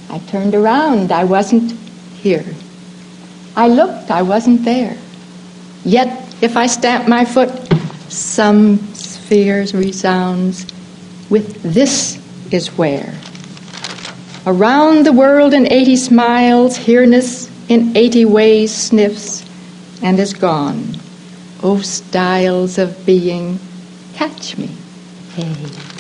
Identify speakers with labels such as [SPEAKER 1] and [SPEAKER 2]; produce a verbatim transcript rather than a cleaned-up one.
[SPEAKER 1] I turned around, I wasn't here. I looked, I wasn't there. Yet, if I stamp my foot, some spheres resounds with this is where. Around the world in eighty smiles, here-ness in eighty ways sniffs and is gone. O styles of being, catch me, hey.